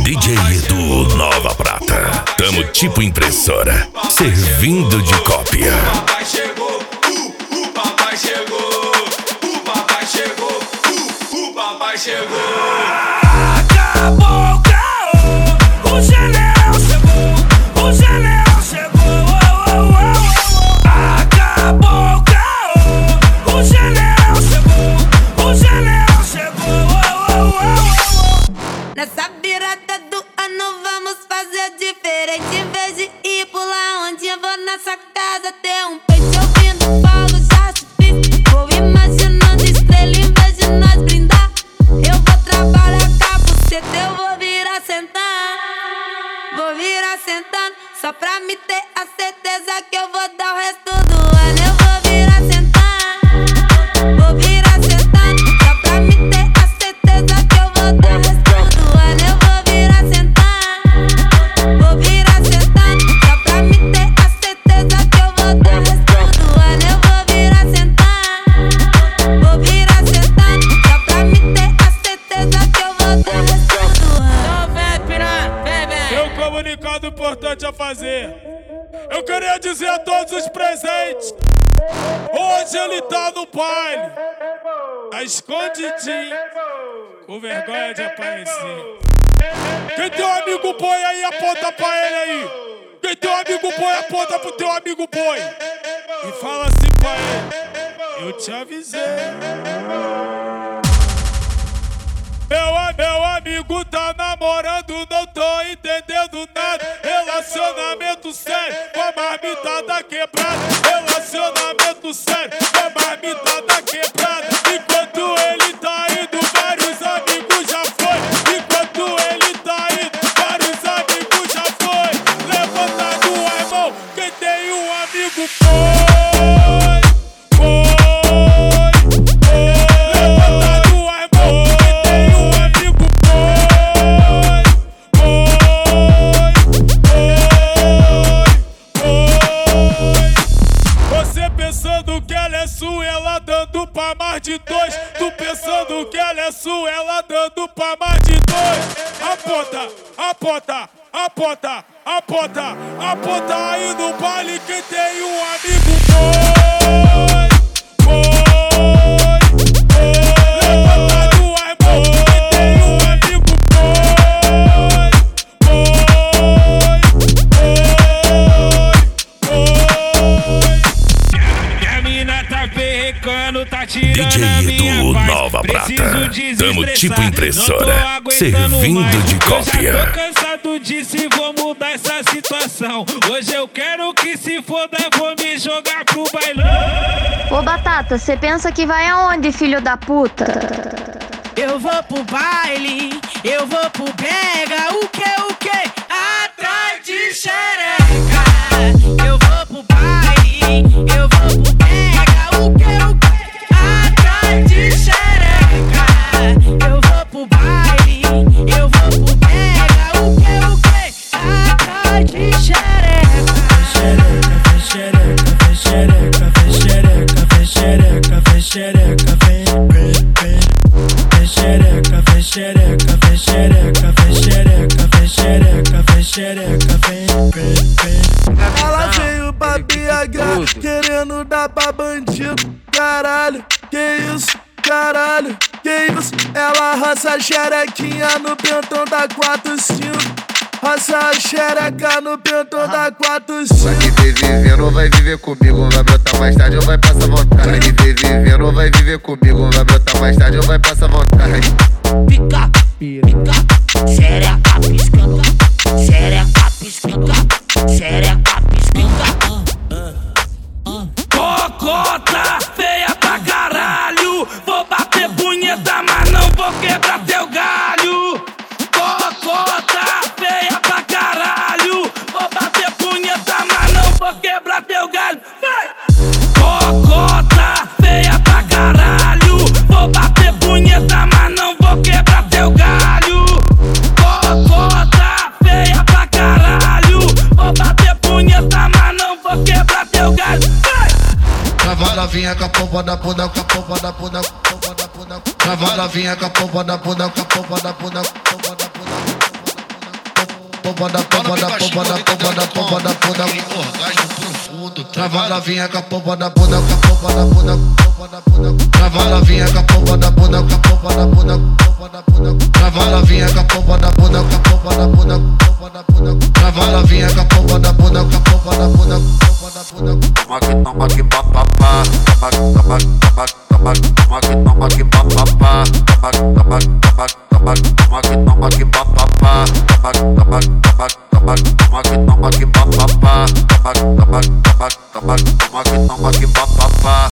DJ Edu Nova Prata. Tamo tipo impressora, servindo de cópia. O papai chegou, o papai chegou, o papai chegou, o papai chegou. Acabou o caô, o general chegou, o general chegou. Acabou o caô, o general chegou, o general chegou. Nessa virada do ano vamos fazer diferente. Em vez de ir pular onde eu vou nessa casa ter um peito ouvindo fogo, já se fiz. Vou imaginando estrela em vez de nós brindar. Eu vou trabalhar com a buceta, eu vou virar sentar. Vou virar sentando, só pra me ter a certeza que eu vou dar o resto do ano. Eu vou virar sentando, vou virar sentando, só pra me ter a certeza que eu vou dar o resto do ano. Eu vou virar sentando, vou virar sentando, só pra me ter a certeza que eu vou dar o resto do ano. Eu vou virar sentando, vou virar sentando, só pra me ter a certeza que eu vou dar o resto do ano. Vem, piranha, vem. Tem um comunicado importante a fazer. Eu queria dizer a todos os presentes: hoje ele tá no baile, tá escondidinho, com vergonha de aparecer. Quem tem um amigo boi aí, aponta pra ele aí. Quem tem um amigo boi, aponta pro teu amigo boi e fala assim pra ele: eu te avisei. Meu amigo tá namorando, não tô entendendo nada. Relacionamento sério, com a marmitada quebrada. Relacionamento sério, com a marmitada quebrada. Enquanto ele tá indo, vários amigos já foi. Enquanto ele tá indo, vários amigos já foi. Levanta duas mãos, quem tem um amigo foi. Pensando que ela é sua, ela dando pra mais de dois. Tu pensando que ela é sua, ela dando pra mais de dois. Aponta, aponta, aponta, aponta, aponta aí no baile quem tem um amigo boi. Levanta duas mãos quem tem um amigo tá tirando DJ a minha Edu paz. Nova Prata. Tamo tipo Não impressora, tô aguentando servindo mais. de Eu já cópia. tô cansado disso e vou mudar essa situação. Hoje eu quero que se foda, vou me jogar pro bailão. Ô Batata, cê pensa que vai aonde, filho da puta? Eu vou pro baile, eu vou pro pega, o que? Atrás de xereca. Eu vou pro baile, eu vou pro pega, o que? Atrás de xereca. Eu vou pro baile, eu vou pro pega, o que? Atrás de xereca. Xereca, vem. Ela veio pra BH, querendo dar pra bandido. Caralho, que isso? Caralho, que isso? Ela roça a xerequinha no pentão da 45. Roça a xereca no pentão da 45. Vai viver vivendo ou vai viver comigo? Vai brotar mais tarde ou vai passar vontade? Vai viver vivendo ou vai viver comigo? Vai brotar mais tarde ou vai passar vontade? Pica, xereca piscando, xereca piscando, xereca piscando. Cocota feia pra caralho. Vou bater punheta, mas não vou quebrar teu galho. Cocota feia pra caralho. Vou bater punheta, mas não vou quebrar teu galho. Vai! Cocota feia pra caralho. Vou bater punheta, mas não vou quebrar teu galho. Cocota feia pra caralho. Vou bater punheta, mas não vou quebrar teu galho. Vai! Trava novinha com a pompa da bunda, com a pompa da bunda, com a pompa da bunda. Trava novinha com a pompa da bunda, com a pompa da bunda, com a pompa da bunda. pomba da pomba da pomba da pomba da pomba da pomba. Trava novinha com a pomba da bunda, com a pomba da bunda, pomba da bunda. Trava novinha com a pomba da bunda, com a pomba da bunda, pomba da bunda. Trava novinha com a pomba da bunda, com a pomba da bunda, pomba da bunda. Trava novinha com a pomba da bunda, com a pomba da bunda, pomba da bunda. Toma que papapá, toma que papapá, toma que papapá, toma que papapá.